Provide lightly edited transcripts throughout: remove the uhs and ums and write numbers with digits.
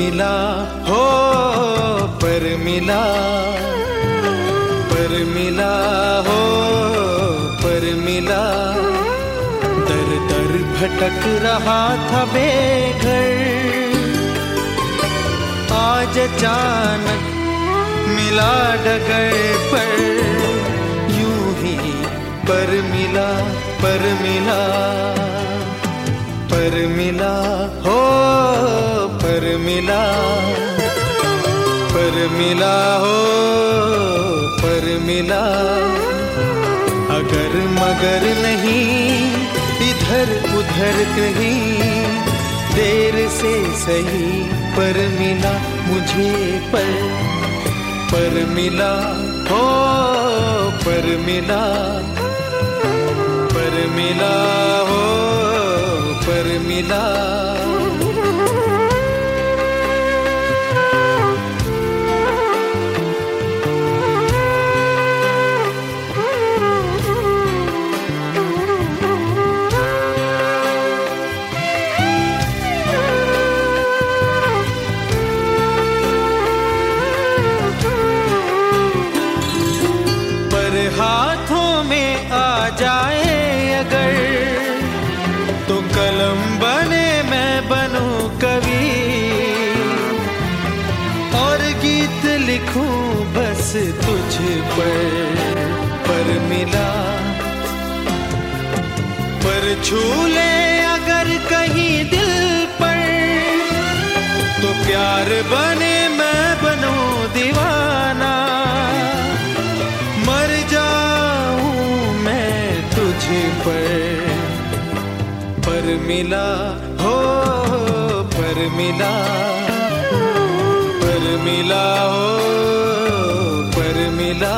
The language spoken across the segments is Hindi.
मिला हो पर मिला, पर मिला हो पर मिला। दर दर भटक रहा था बेघर, आज अचानक मिला डगर पर। यूं ही पर मिला, पर मिला, पर मिला हो पर मिला, पर मिला हो पर मिला। अगर मगर नहीं इधर उधर कहीं, देर से सही पर मिला मुझे पर मिला हो पर मिला, पर मिला हो पर मिला। हाथों में आ जाए अगर, तो कलम बने मैं बनूं कवि, और गीत लिखूं बस तुझ पर मिला। पर छू ले अगर कहीं दिल पर, तो प्यार बने मैं बनूं दीवाना। मर जाऊं मैं तुझ पर मिला हो पर मिला, पर मिला हो पर मिला।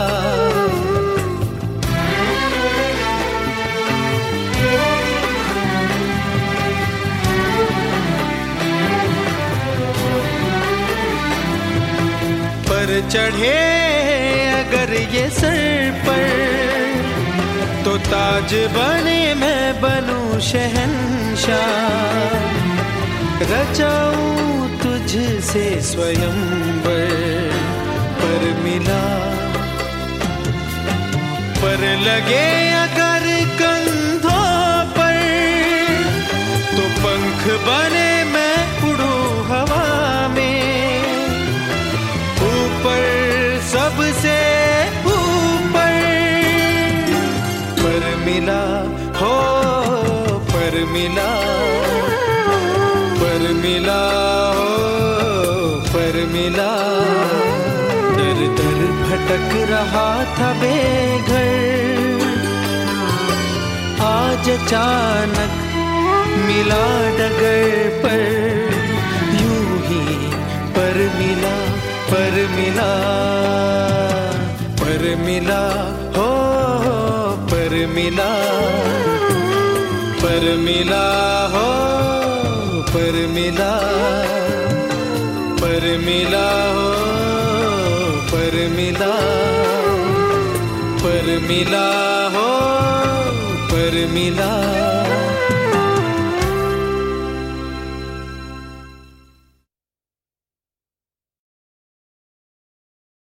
पर चढ़े अगर ये सर पर, तो ताज बने मैं बनूं शहंशाह। रचाऊं तुझसे स्वयंवर पर मिला। पर लगे अगर कंधों पर, तो पंख बने मैं उड़ूं हवा में। ऊपर सबसे ऊपर पर मिला हो पर मिला, पर मिला हो पर मिला। दर दर भटक रहा था बेघर, आज अचानक मिला डगर पर। यूं ही पर मिला, पर मिला, पर मिला हो पर मिला, पर मिला हो पर मिला, पर मिला हो पर मिला, पर मिला हो पर मिला।